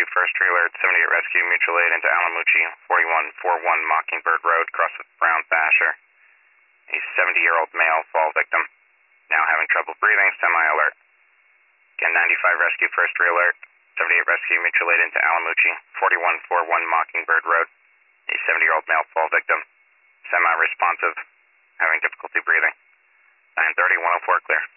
rescue, first trailer at 78 rescue, mutual aid into Alamucci, 4141 Mockingbird Road, cross with Brown Thrasher. A 70-year-old male fall victim, now having trouble breathing, semi-alert. Again, 95 rescue, first alert, 78 rescue, mutual aid into Alamucci, 4141 Mockingbird Road. A 70-year-old male fall victim, semi-responsive, having difficulty breathing. 930, 104 clear.